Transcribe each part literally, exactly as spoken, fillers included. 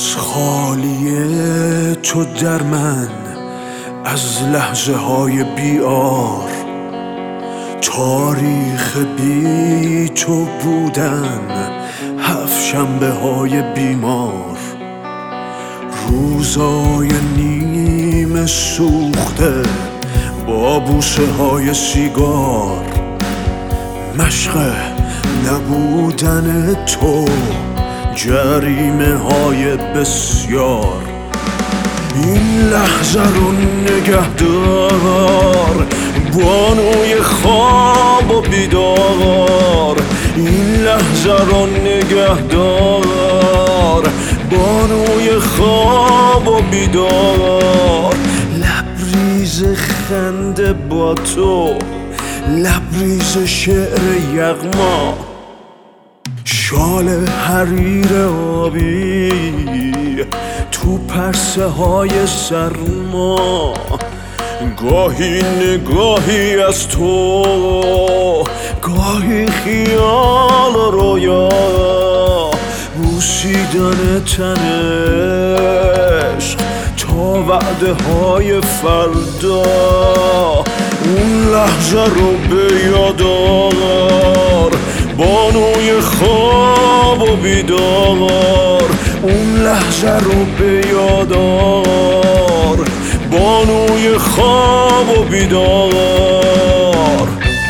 از خالیه تو در من، از لحظه های بیار، تاریخ بی تو بودن، هفت شنبه های بیمار، روزای نیمه سوخته با بوسه های سیگار، مشق نبودن تو، جریمه های بسیار. این لحظه رو نگه دار، بانوی خواب و بیدار. این لحظه رو نگه دار، بانوی خواب و بیدار. لبریز خنده با تو، لبریز شعر یغما، شال حریر آبی تو پرسه های سرما. گاهی نگاهی از تو، گاهی خیال و رویا، بوسیدن تنش تا وعده های فردا. اون لحظه رو به یاد آور، بانوی خواب و بیدار. اون لحظه رو به یاد آور، بانوی خواب و بیدار.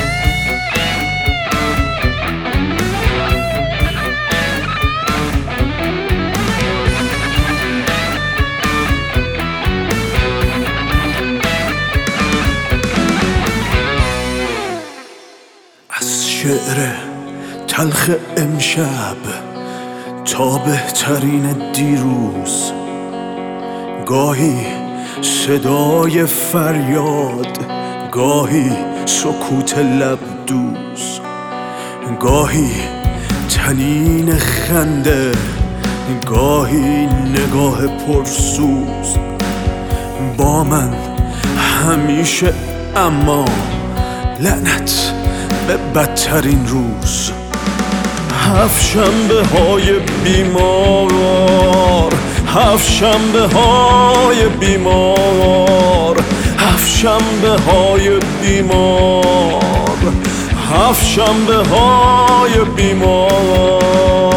از شعر تلخ امشب تا بهترین دیروز، گاهی صدای فریاد، گاهی سکوت لب دوز، گاهی طنین خنده، گاهی نگاه پرسوز. با من همیشه، اما لعنت به بدترین روز. هفت شنبه های بیمار، هفت شنبه های بیمار، هفت شنبه های بیمار، هفت شنبه های بیمار.